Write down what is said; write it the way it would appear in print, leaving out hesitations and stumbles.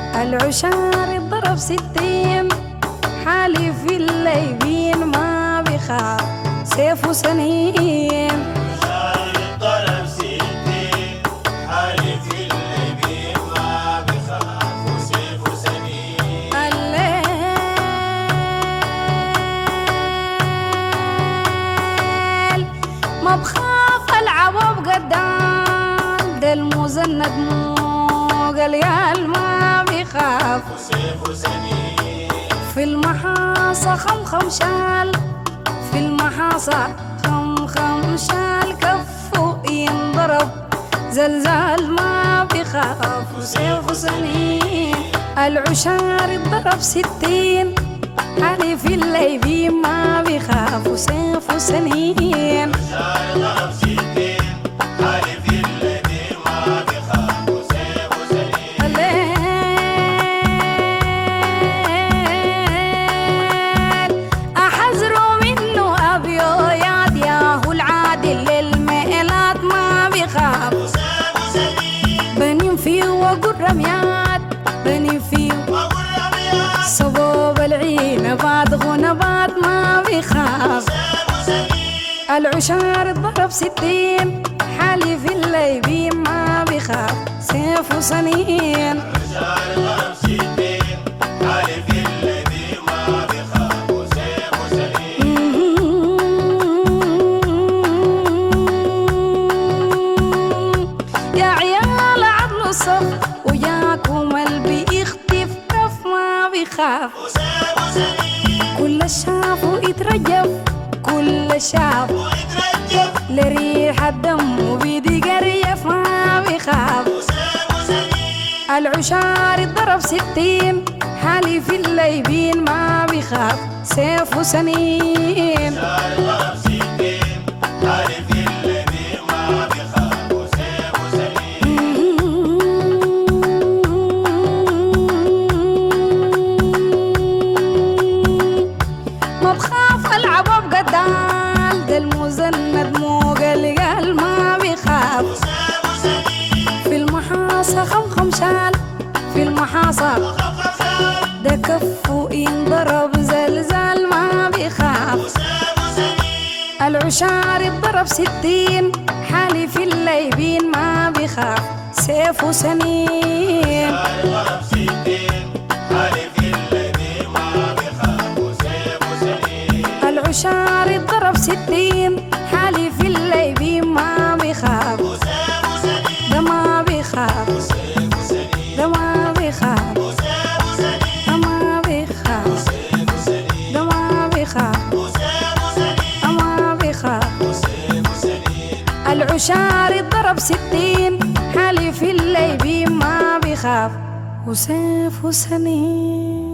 العشار ضرب 60 حالي في الليبين ما بخاف سيف وسنين. العشار ضرب 60 حالي في الليبين ما بخاف سيف وسنين. الليل ما بخاف العبه بقدام ده المزند موقل يا ما بخاف سيف وسنين. في المحاصة خمشال في المحاصة خمشال كفه ينضرب زلزال ما بخاف سيف وسنين. العشار ضرب 60 حالي في الليبين ما بخاف سيف وسنين. العشار ضرب 60 حالي في الليبين ما بخاف سيف وسنين. الليل أحذروا منه أبيض ياهو العادل للمئلات ما بخاف سيف وسنين. بنين فيه وقول رميات بنين فيه وأقول رميات صبوب العين بعد غنبات ما بخاف. سيف وسنين. العشار ضرب 60 حالي في الليبين ما بخاف سيف وسنين. العشار ضرب 60 حالي في الليبين ما بخاف سيف وسنين. يا عيال عدلوا الصف وياكم اللي بيختف كف ما بخاف سيف وسنين. كل شاف ويترجف كل شاف ويترجف لريح الدم وبيدي قريف ما بخاف. سيف وسنين. العشار ضرب 60 حالي في الليبين ما بخاف سيف وسنين. العشار ضرب 60 حالي في الليبين ما بخاف سيف وسنين. ما بخاف العبه بقدال ده المزند موقل قال ما بخاف. سيف وسنين. في المحاصة خمشال في المحاصة ده كفه ينضرب زلزال ما بخاف. سيف وسنين. العشار ضرب 60 حالي في الليبين ما بخاف سيف وسنين. ضرب 60 حالي في الليبين ما بخاف سيف وسنين. العشار ضرب 60 حالي في الليبين ما بخاف سيف وسنين. ده ما بخاف سيف وسنين. ده ما بخاف سيف وسنين. ده ما بخاف سيف وسنين. ده ما بخاف سيف وسنين. ده ما بخاف. سيف وسنين. العشار ضرب 60 حالي في الليبين ما بخاف وسيف وسنين.